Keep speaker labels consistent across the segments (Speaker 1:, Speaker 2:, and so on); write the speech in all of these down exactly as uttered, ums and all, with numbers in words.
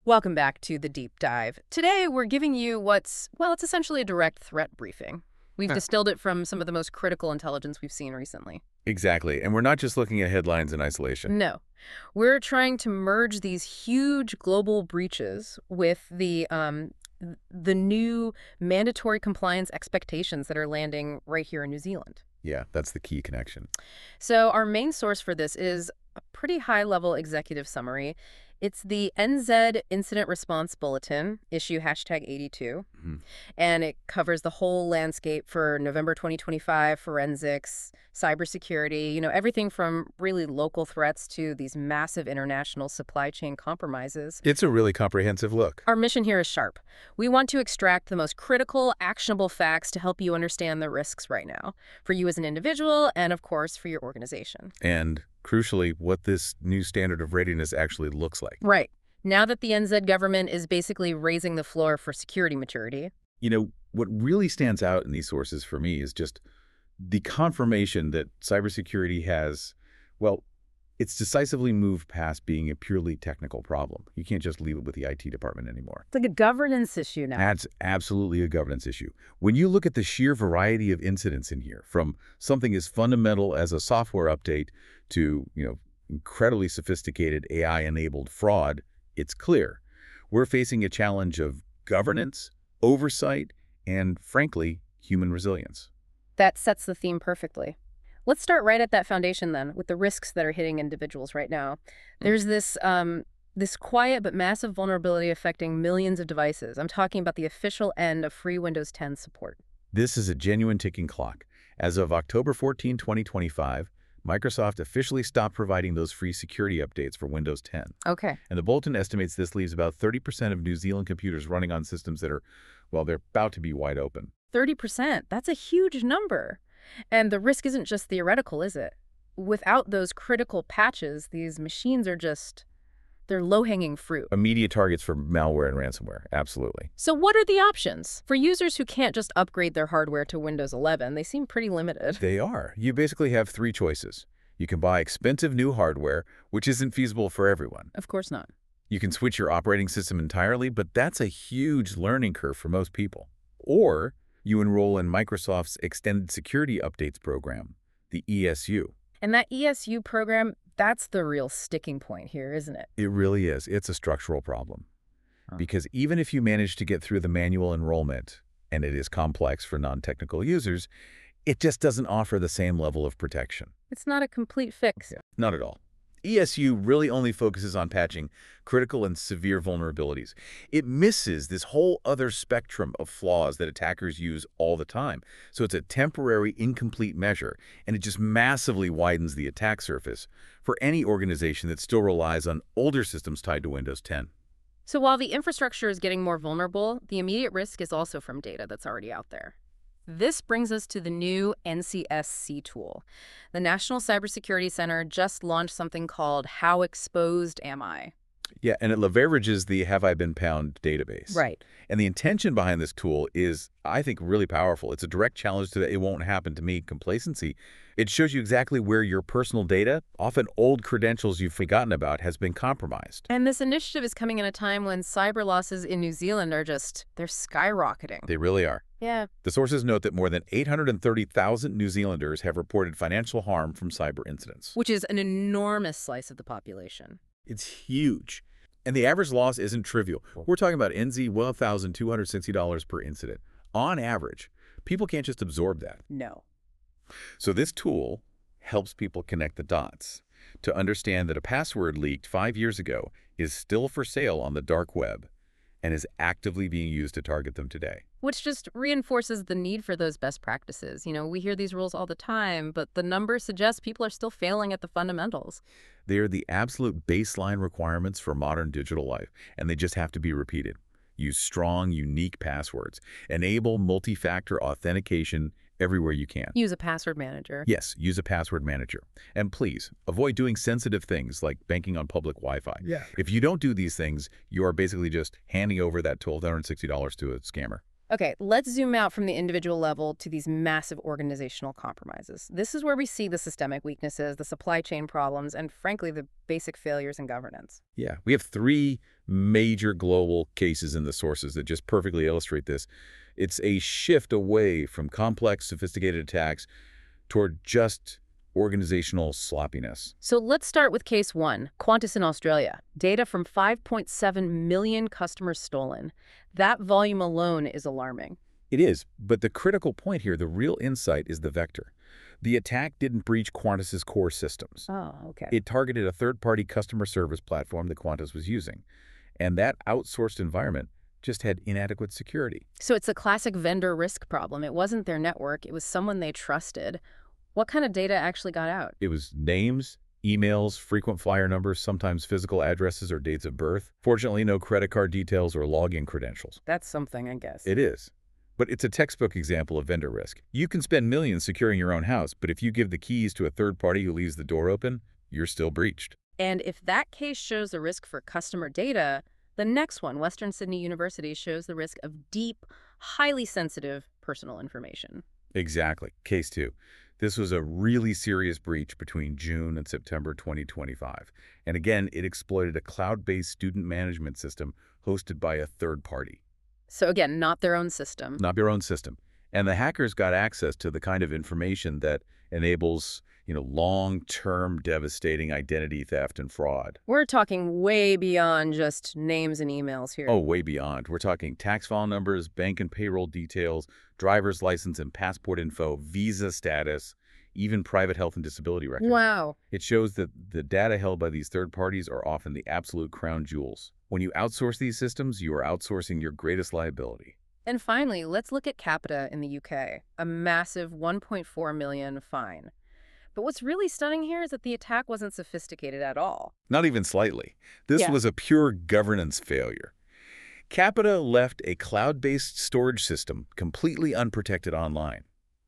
Speaker 1: Welcome back to The Deep Dive. Today, we're giving you what's, well, it's essentially a direct threat briefing. We've
Speaker 2: Huh.
Speaker 1: distilled it from some of the most critical intelligence we've seen recently.
Speaker 2: Exactly. And we're not just looking at headlines in isolation.
Speaker 1: No. We're trying to merge these huge global breaches with the um, th- the new mandatory compliance expectations that are landing right here in New Zealand.
Speaker 2: Yeah, that's the key connection.
Speaker 1: So our main source for this is a pretty high-level executive summary. It's the N Z Incident Response Bulletin, issue hashtag eighty-two,
Speaker 2: Mhm.
Speaker 1: and it covers the whole landscape for November twenty twenty-five, forensics, cybersecurity, you know, everything from really local threats to these massive international supply chain compromises.
Speaker 2: It's a really comprehensive look.
Speaker 1: Our mission here is sharp. We want to extract the most critical, actionable facts to help you understand the risks right now, for you as an individual and, of course, for your organization.
Speaker 2: And crucially, what this new standard of readiness actually looks like.
Speaker 1: Right. Now that the N Z government is basically raising the floor for security maturity.
Speaker 2: You know, what really stands out in these sources for me is just the confirmation that cybersecurity has, well, it's decisively moved past being a purely technical problem. You can't just leave it with the I T department anymore.
Speaker 1: It's like a governance issue now.
Speaker 2: That's absolutely a governance issue. When you look at the sheer variety of incidents in here, from something as fundamental as a software update to, you know, incredibly sophisticated A I-enabled fraud, it's clear. We're facing a challenge of governance, oversight, and, frankly, human resilience.
Speaker 1: That sets the theme perfectly. Let's start right at that foundation then, with the risks that are hitting individuals right now. There's this um, this quiet but massive vulnerability affecting millions of devices. I'm talking about the official end of free Windows ten support.
Speaker 2: This is a genuine ticking clock. As of October fourteenth, twenty twenty-five, Microsoft officially stopped providing those free security updates for Windows ten.
Speaker 1: Okay.
Speaker 2: And the bulletin estimates this leaves about thirty percent of New Zealand computers running on systems that are, well, they're about to be wide open.
Speaker 1: thirty percent. That's a huge number. And the risk isn't just theoretical, is it? Without those critical patches, these machines are just, they're low-hanging fruit.
Speaker 2: Immediate targets for malware and ransomware, absolutely.
Speaker 1: So what are the options? For users who can't just upgrade their hardware to Windows eleven, they seem pretty limited.
Speaker 2: They are. You basically have three choices. You can buy expensive new hardware, which isn't feasible for everyone.
Speaker 1: Of course not.
Speaker 2: You can switch your operating system entirely, but that's a huge learning curve for most people. Or you enroll in Microsoft's Extended Security Updates program, the E S U.
Speaker 1: And that E S U program, that's the real sticking point here, isn't it?
Speaker 2: It really is. It's a structural problem.
Speaker 1: Huh.
Speaker 2: Because even if you manage to get through the manual enrollment, and it is complex for non-technical users, it just doesn't offer the same level of protection.
Speaker 1: It's not a complete fix.
Speaker 2: Yeah, not at all. E S U really only focuses on patching critical and severe vulnerabilities. It misses this whole other spectrum of flaws that attackers use all the time. So it's a temporary, incomplete measure, and it just massively widens the attack surface for any organization that still relies on older systems tied to Windows ten.
Speaker 1: So while the infrastructure is getting more vulnerable, the immediate risk is also from data that's already out there. This brings us to the new N C S C tool. The National Cybersecurity Center just launched something called How Exposed Am I?
Speaker 2: Yeah, and it leverages the Have I Been Pwned database.
Speaker 1: Right.
Speaker 2: And the intention behind this tool is, I think, really powerful. It's a direct challenge to the "it won't happen to me" complacency. It shows you exactly where your personal data, often old credentials you've forgotten about, has been compromised.
Speaker 1: And this initiative is coming in a time when cyber losses in New Zealand are just, they're skyrocketing.
Speaker 2: They really are.
Speaker 1: Yeah.
Speaker 2: The sources note that more than eight hundred thirty thousand New Zealanders have reported financial harm from cyber incidents.
Speaker 1: Which is an enormous slice of the population.
Speaker 2: It's huge. And the average loss isn't trivial. We're talking about N Z one thousand two hundred sixty dollars per incident. On average, people can't just absorb that.
Speaker 1: No.
Speaker 2: So this tool helps people connect the dots to understand that a password leaked five years ago is still for sale on the dark web and is actively being used to target them today.
Speaker 1: Which just reinforces the need for those best practices. You know, we hear these rules all the time, but the numbers suggest people are still failing at the fundamentals.
Speaker 2: They are the absolute baseline requirements for modern digital life, and they just have to be repeated. Use strong, unique passwords. Enable multi-factor authentication everywhere you can.
Speaker 1: Use a password manager.
Speaker 2: Yes, use a password manager. And please, avoid doing sensitive things like banking on public Wi-Fi.
Speaker 3: Yeah.
Speaker 2: If you don't do these things, you are basically just handing over that twelve hundred sixty dollars to a scammer.
Speaker 1: Okay, let's zoom out from the individual level to these massive organizational compromises. This is where we see the systemic weaknesses, the supply chain problems, and frankly, the basic failures in governance.
Speaker 2: Yeah, we have three major global cases in the sources that just perfectly illustrate this. It's a shift away from complex, sophisticated attacks toward just organizational sloppiness.
Speaker 1: So let's start with case one, Qantas in Australia. Data from five point seven million customers stolen. That volume alone is alarming.
Speaker 2: It is, but the critical point here, the real insight, is the vector. The attack didn't breach Qantas's core systems.
Speaker 1: Oh, okay.
Speaker 2: It targeted a third-party customer service platform that Qantas was using. And that outsourced environment just had inadequate security.
Speaker 1: So it's a classic vendor risk problem. It wasn't their network. It was someone they trusted. What kind of data actually got out?
Speaker 2: It was names, emails, frequent flyer numbers, sometimes physical addresses or dates of birth. Fortunately, no credit card details or login credentials.
Speaker 1: That's something, I guess.
Speaker 2: It is. But it's a textbook example of vendor risk. You can spend millions securing your own house, but if you give the keys to a third party who leaves the door open, you're still breached.
Speaker 1: And if that case shows the risk for customer data, the next one, Western Sydney University, shows the risk of deep, highly sensitive personal information.
Speaker 2: Exactly. Case two. This was a really serious breach between June and September twenty twenty-five. And again, it exploited a cloud-based student management system hosted by a third party.
Speaker 1: So again, not their own system.
Speaker 2: Not your own system. And the hackers got access to the kind of information that enables, you know, long-term devastating identity theft and fraud.
Speaker 1: We're talking way beyond just names and emails here.
Speaker 2: Oh, way beyond. We're talking tax file numbers, bank and payroll details, driver's license and passport info, visa status, even private health and disability records.
Speaker 1: Wow.
Speaker 2: It shows that the data held by these third parties are often the absolute crown jewels. When you outsource these systems, you are outsourcing your greatest liability.
Speaker 1: And finally, let's look at Capita in the U K, a massive one point four million fine. But what's really stunning here is that the attack wasn't sophisticated at all.
Speaker 2: Not even slightly. This
Speaker 1: Yeah.
Speaker 2: was a pure governance failure. Capita left a cloud-based storage system completely unprotected online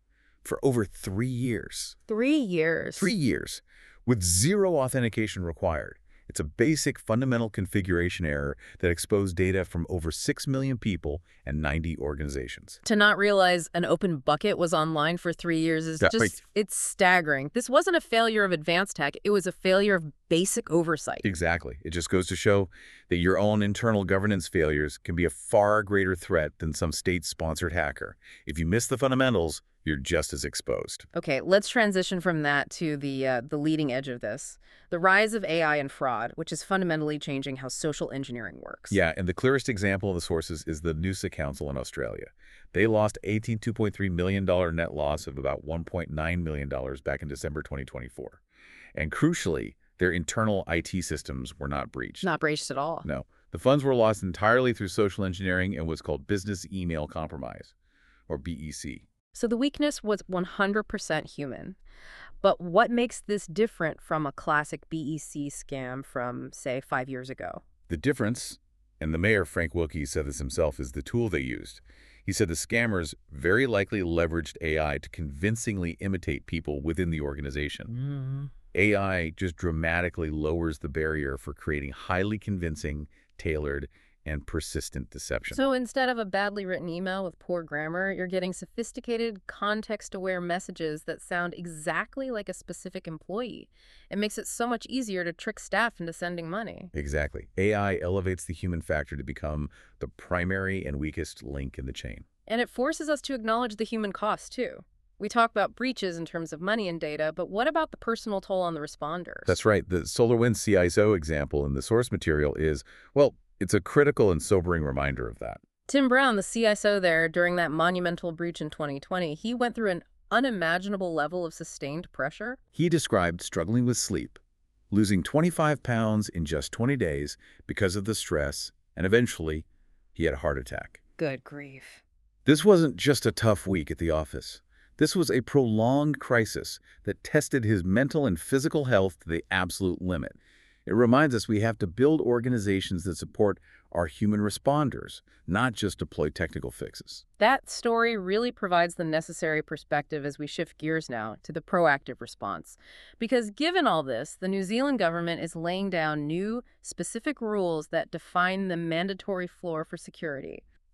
Speaker 2: for over three years.
Speaker 1: Three years.
Speaker 2: Three years, with zero authentication required. It's a basic fundamental configuration error that exposed data from over six million people and ninety organizations.
Speaker 1: To not realize an open bucket was online for three years is
Speaker 2: Yeah,
Speaker 1: just,
Speaker 2: right.
Speaker 1: it's staggering. This wasn't a failure of advanced tech. It was a failure of basic oversight.
Speaker 2: Exactly. It just goes to show that your own internal governance failures can be a far greater threat than some state-sponsored hacker. If you miss the fundamentals, you're just as exposed.
Speaker 1: Okay, let's transition from that to the uh, the leading edge of this, the rise of A I and fraud, which is fundamentally changing how social engineering works.
Speaker 2: Yeah, and the clearest example of the sources is the Noosa Council in Australia. They lost eighteen two point three million dollars net loss of about one point nine million dollars back in December twenty twenty-four. And crucially, their internal I T systems were not breached.
Speaker 1: Not breached at all.
Speaker 2: No. The funds were lost entirely through social engineering and what's called business email compromise, or B E C.
Speaker 1: So the weakness was one hundred percent human. But what makes this different from a classic B E C scam from, say, five years ago?
Speaker 2: The difference, and the mayor, Frank Wilkie, said this himself, is the tool they used. He said the scammers very likely leveraged A I to convincingly imitate people within the organization.
Speaker 1: Mm-hmm.
Speaker 2: A I just dramatically lowers the barrier for creating highly convincing, tailored, and persistent deception.
Speaker 1: So instead of a badly written email with poor grammar, you're getting sophisticated, context-aware messages that sound exactly like a specific employee. It makes it so much easier to trick staff into sending money.
Speaker 2: Exactly. A I elevates the human factor to become the primary and weakest link in the chain.
Speaker 1: And it forces us to acknowledge the human cost, too. We talk about breaches in terms of money and data, but what about the personal toll on the responders?
Speaker 2: That's right. The SolarWinds C I S O example in the source material is, well, it's a critical and sobering reminder of that.
Speaker 1: Tim Brown, the C I S O there, during that monumental breach in twenty twenty, he went through an unimaginable level of sustained pressure.
Speaker 2: He described struggling with sleep, losing twenty-five pounds in just twenty days because of the stress, and eventually, he had a heart attack.
Speaker 1: Good grief.
Speaker 2: This wasn't just a tough week at the office. This was a prolonged crisis that tested his mental and physical health to the absolute limit. It reminds us we have to build organizations that support our human responders, not just deploy technical fixes.
Speaker 1: That story really provides the necessary perspective as we shift gears now to the proactive response. Because given all this, the New Zealand government is laying down new, specific rules that define the mandatory floor for security.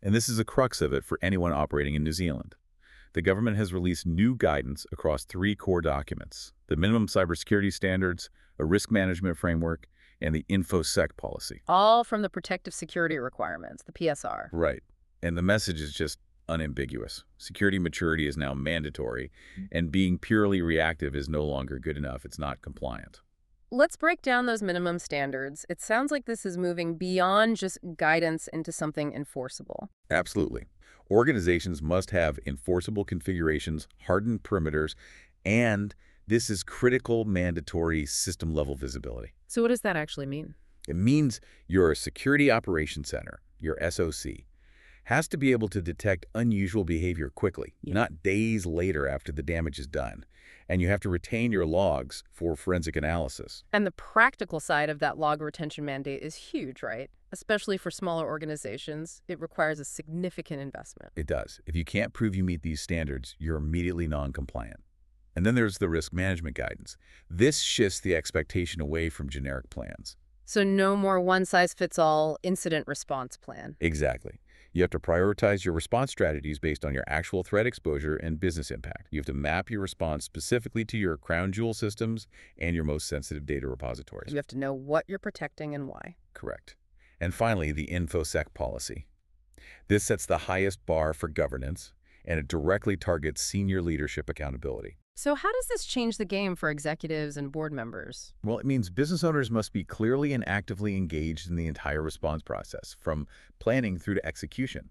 Speaker 2: And this is a crux of it for anyone operating in New Zealand. The government has released new guidance across three core documents: the minimum cybersecurity standards, a risk management framework, and the InfoSec policy.
Speaker 1: All from the Protective Security Requirements, the P S R.
Speaker 2: Right. And the message is just unambiguous. Security maturity is now mandatory, and being purely reactive is no longer good enough. It's not compliant.
Speaker 1: Let's break down those minimum standards. It sounds like this is moving beyond just guidance into something enforceable.
Speaker 2: Absolutely. Organizations must have enforceable configurations, hardened perimeters, and this is critical mandatory system-level visibility.
Speaker 1: So what does that actually mean?
Speaker 2: It means your Security Operations Center, your S O C, has to be able to detect unusual behavior quickly,
Speaker 1: Yeah.
Speaker 2: not days later after the damage is done. And you have to retain your logs for forensic analysis.
Speaker 1: And the practical side of that log retention mandate is huge, right? Especially for smaller organizations, it requires a significant investment.
Speaker 2: It does. If you can't prove you meet these standards, you're immediately non-compliant. And then there's the risk management guidance. This shifts the expectation away from generic plans.
Speaker 1: So no more one-size-fits-all incident response plan.
Speaker 2: Exactly. You have to prioritize your response strategies based on your actual threat exposure and business impact. You have to map your response specifically to your crown jewel systems and your most sensitive data repositories.
Speaker 1: You have to know what you're protecting and why.
Speaker 2: Correct. And finally, the InfoSec policy. This sets the highest bar for governance, and it directly targets senior leadership accountability.
Speaker 1: So how does this change the game for executives and board members?
Speaker 2: Well, it means business owners must be clearly and actively engaged in the entire response process, from planning through to execution.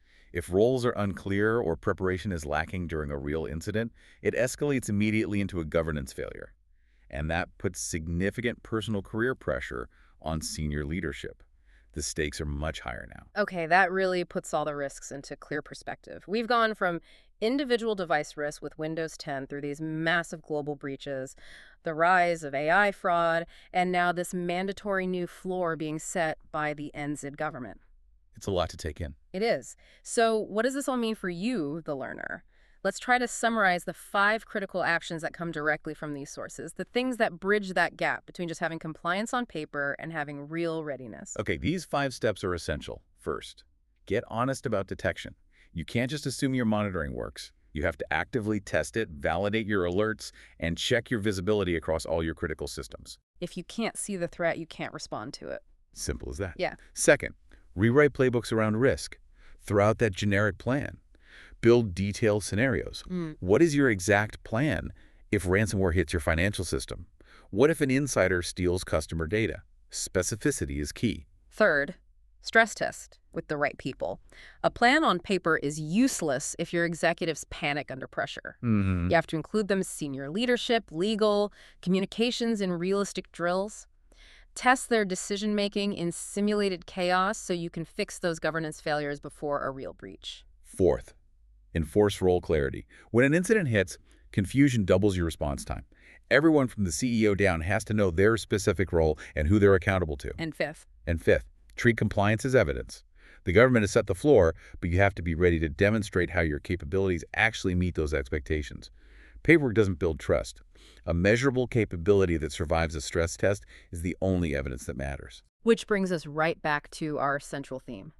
Speaker 2: If roles are unclear or preparation is lacking during a real incident, it escalates immediately into a governance failure. And that puts significant personal career pressure on senior leadership. The stakes are much higher now.
Speaker 1: Okay, that really puts all the risks into clear perspective. We've gone from individual device risk with Windows ten through these massive global breaches, the rise of A I fraud, and now this mandatory new floor being set by the N Z government.
Speaker 2: It's a lot to take in.
Speaker 1: It is. So what does this all mean for you, the learner? Let's try to summarize the five critical actions that come directly from these sources, the things that bridge that gap between just having compliance on paper and having real readiness.
Speaker 2: Okay, these five steps are essential. First, get honest about detection. You can't just assume your monitoring works. You have to actively test it, validate your alerts, and check your visibility across all your critical systems.
Speaker 1: If you can't see the threat, you can't respond to it.
Speaker 2: Simple as that.
Speaker 1: Yeah.
Speaker 2: Second, rewrite playbooks around risk. Throw out that generic plan. Build detailed scenarios.
Speaker 1: Mm.
Speaker 2: What is your exact plan if ransomware hits your financial system? What if an insider steals customer data? Specificity is key.
Speaker 1: Third, stress test with the right people. A plan on paper is useless if your executives panic under pressure.
Speaker 2: Mm-hmm.
Speaker 1: You have to include them as senior leadership, legal, communications, and realistic drills. Test their decision-making in simulated chaos so you can fix those governance failures before a real breach.
Speaker 2: Fourth, enforce role clarity. When an incident hits, confusion doubles your response time. Everyone from the C E O down has to know their specific role and who they're accountable to.
Speaker 1: And fifth,
Speaker 2: And fifth, treat compliance as evidence. The government has set the floor, but you have to be ready to demonstrate how your capabilities actually meet those expectations. Paperwork doesn't build trust. A measurable capability that survives a stress test is the only evidence that matters.
Speaker 1: which brings us right back to our central theme: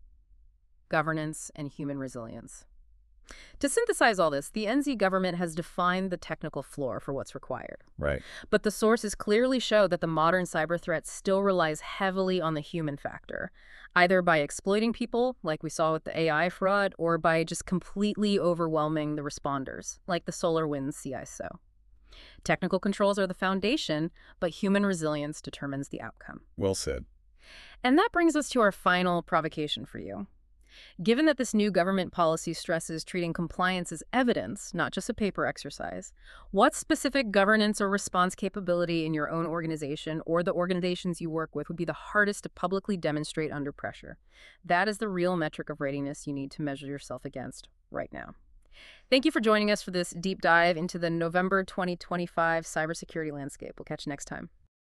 Speaker 1: governance and human resilience. To synthesize all this, the N Z government has defined the technical floor for what's required.
Speaker 2: Right.
Speaker 1: But the sources clearly show that the modern cyber threat still relies heavily on the human factor, either by exploiting people, like we saw with the A I fraud, or by just completely overwhelming the responders, like the SolarWinds C I S O. Technical controls are the foundation, but human resilience determines the outcome.
Speaker 2: Well said.
Speaker 1: And that brings us to our final provocation for you. Given that this new government policy stresses treating compliance as evidence, not just a paper exercise, what specific governance or response capability in your own organization or the organizations you work with would be the hardest to publicly demonstrate under pressure? That is the real metric of readiness you need to measure yourself against right now. Thank you for joining us for this deep dive into the November twenty twenty-five cybersecurity landscape. We'll catch you next time.